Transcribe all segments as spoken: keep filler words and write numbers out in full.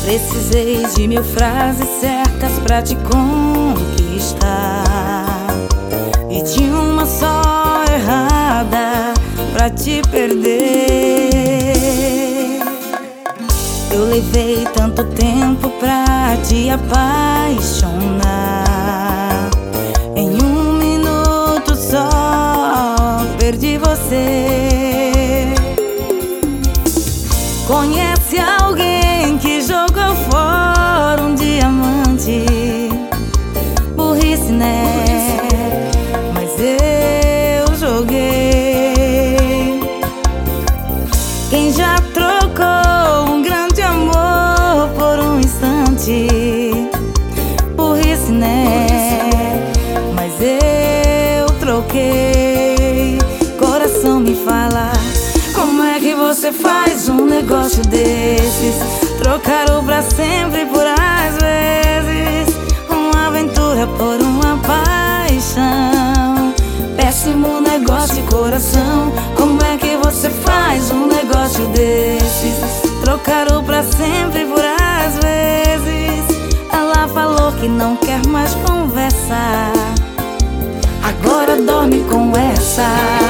Precisei de mil frases certas pra te conquistar e de uma só errada pra te perder. Eu levei tanto tempo pra te apaixonar, em um minuto só perdi você. Conhece alguém que jogou fora um diamante? Burrice, né? Mas eu joguei. Quem já trocou um grande amor por um instante? Burrice, né? Mas eu troquei. Coração, me fala, como é que você faz um negócio desses? Trocaram pra sempre por às vezes, uma aventura por uma paixão. Péssimo negócio de coração. Como é que você faz um negócio desses? Trocaram pra sempre por às vezes. Ela falou que não quer mais conversar, agora dorme com essa.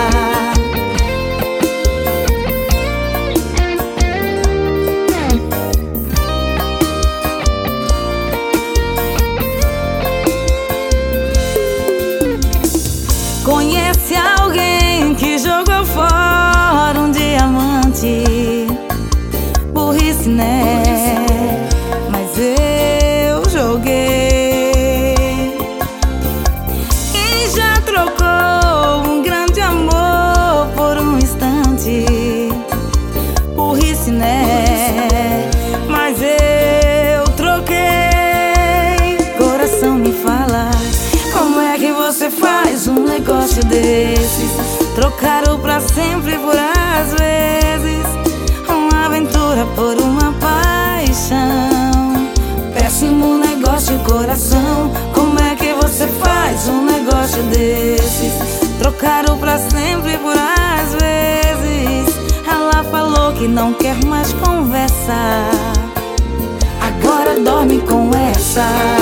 Conhece alguém que jogou fora um diamante? Burrice, né? Mas eu joguei. Quem já trocou um grande amor por um instante? Burrice, né? Mas eu troquei. Coração, me fala, como é que você faz um negócio desses? Trocaram pra sempre por às vezes, uma aventura por uma paixão. Péssimo negócio de coração. Como é que você faz um negócio desses? Trocaram pra sempre por às vezes. Ela falou que não quer mais conversar, agora dorme com essa.